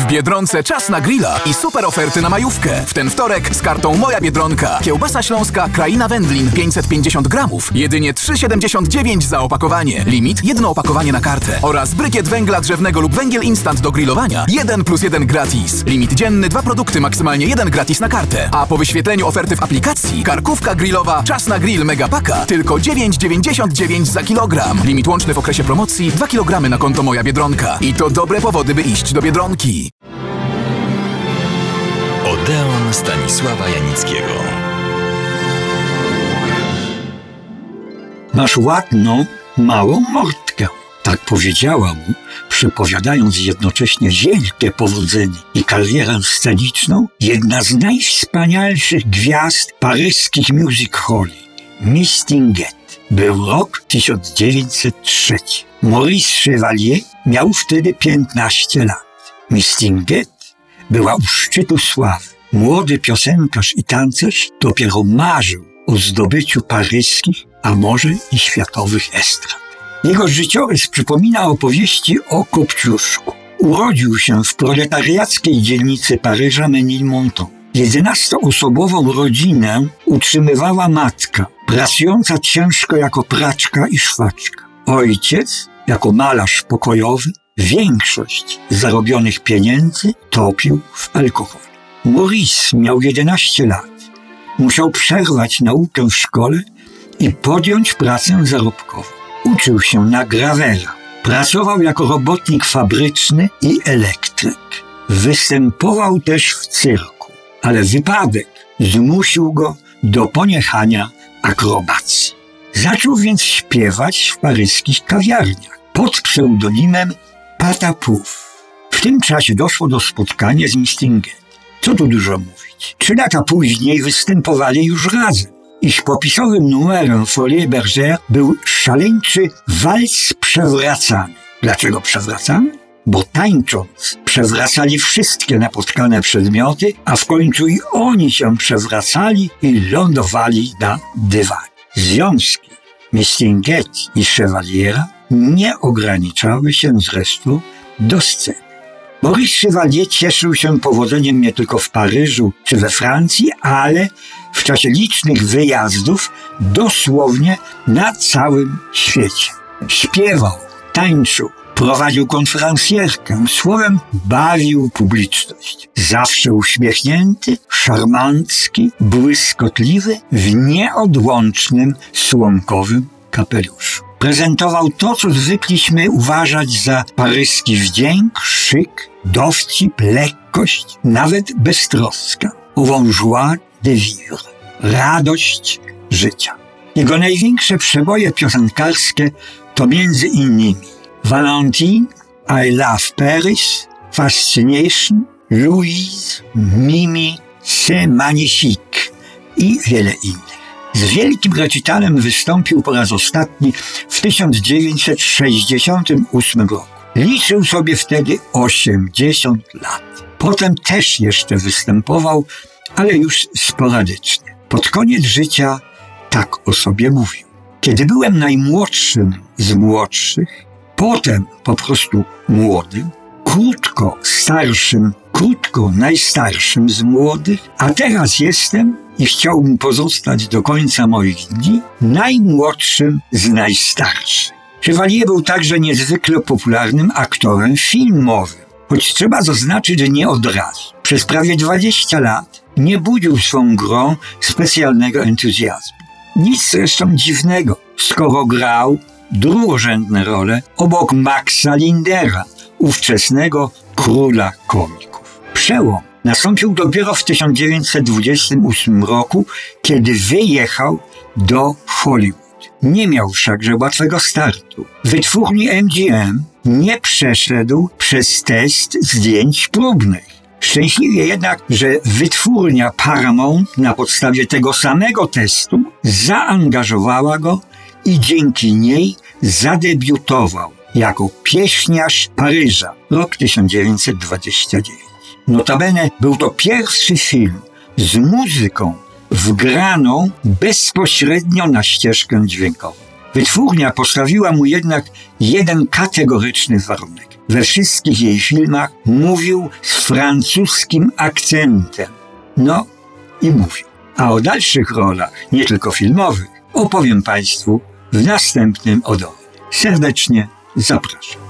W Biedronce czas na grilla i super oferty na majówkę. W ten wtorek z kartą Moja Biedronka. Kiełbasa śląska Kraina Wędlin 550 gramów. Jedynie 3,79 za opakowanie. Limit 1 opakowanie na kartę. Oraz brykiet węgla drzewnego lub węgiel instant do grillowania 1+1 gratis. Limit dzienny 2 produkty, maksymalnie 1 gratis na kartę. A po wyświetleniu oferty w aplikacji karkówka grillowa Czas na grill Megapaka tylko 9,99 za kilogram. Limit łączny w okresie promocji 2 kg na konto Moja Biedronka. I to dobre powody, by iść do Biedronki. Odeon Stanisława Janickiego. Masz ładną, małą mordkę. Tak powiedziała mu, przepowiadając jednocześnie wielkie powodzenie i karierę sceniczną, jedna z najwspanialszych gwiazd paryskich music halli, Mistinguett. Był rok 1903. Maurice Chevalier miał wtedy 15 lat. Mistinguett była u szczytu sławy. Młody piosenkarz i tancerz dopiero marzył o zdobyciu paryskich, a może i światowych estrad. Jego życiorys przypomina opowieści o Kopciuszku. Urodził się w proletariackiej dzielnicy Paryża Menilmontant. 11-osobową rodzinę utrzymywała matka, pracująca ciężko jako praczka i szwaczka. Ojciec, jako malarz pokojowy, większość zarobionych pieniędzy topił w alkoholu. Maurice miał 11 lat. Musiał przerwać naukę w szkole i podjąć pracę zarobkową. Uczył się na gravera. Pracował jako robotnik fabryczny i elektryk. Występował też w cyrku, ale wypadek zmusił go do poniechania akrobacji. Zaczął więc śpiewać w paryskich kawiarniach pod pseudonimem Patapuf. W tym czasie doszło do spotkania z Mistinguett. Co tu dużo mówić. 3 lata później występowali już razem. Ich popisowym numerem Folies Bergère był szaleńczy walc przewracany. Dlaczego przewracany? Bo tańcząc przewracali wszystkie napotkane przedmioty, a w końcu i oni się przewracali i lądowali na dywanie. Związki Mistinguett i Chevaliera nie ograniczały się zresztą do sceny. Maurice Chevalier cieszył się powodzeniem nie tylko w Paryżu czy we Francji, ale w czasie licznych wyjazdów dosłownie na całym świecie. Śpiewał, tańczył, prowadził konferencjerkę, słowem bawił publiczność. Zawsze uśmiechnięty, szarmancki, błyskotliwy, w nieodłącznym słomkowym kapeluszu. Prezentował to, co zwykliśmy uważać za paryski wdzięk, szyk, dowcip, lekkość, nawet beztroska. Ową joie de vivre, radość życia. Jego największe przeboje piosenkarskie to między innymi Valentine, I Love Paris, Fascination, Louise, Mimi, C'est Magnifique i wiele innych. Z wielkim recitalem wystąpił po raz ostatni w 1968 roku. Liczył sobie wtedy 80 lat. Potem też jeszcze występował, ale już sporadycznie. Pod koniec życia tak o sobie mówił. Kiedy byłem najmłodszym z młodszych, potem po prostu młodym, krótko najstarszym z młodych, a teraz jestem i chciałbym pozostać do końca moich dni najmłodszym z najstarszych. Chevalier był także niezwykle popularnym aktorem filmowym, choć trzeba zaznaczyć, że nie od razu. Przez prawie 20 lat nie budził swą grą specjalnego entuzjazmu. Nic zresztą dziwnego, skoro grał drugorzędne role obok Maxa Lindera, ówczesnego króla komików. Przełom nastąpił dopiero w 1928 roku, kiedy wyjechał do Hollywood. Nie miał wszakże łatwego startu. Wytwórni MGM nie przeszedł przez test zdjęć próbnych. Szczęśliwie jednak, że wytwórnia Paramount na podstawie tego samego testu zaangażowała go i dzięki niej zadebiutował jako pieśniarz Paryża, rok 1929. Notabene był to pierwszy film z muzyką wgraną bezpośrednio na ścieżkę dźwiękową. Wytwórnia postawiła mu jednak jeden kategoryczny warunek. we wszystkich jej filmach mówił z francuskim akcentem. No i mówił. A o dalszych rolach, nie tylko filmowych, opowiem Państwu w następnym Odonie. Serdecznie zapraszam.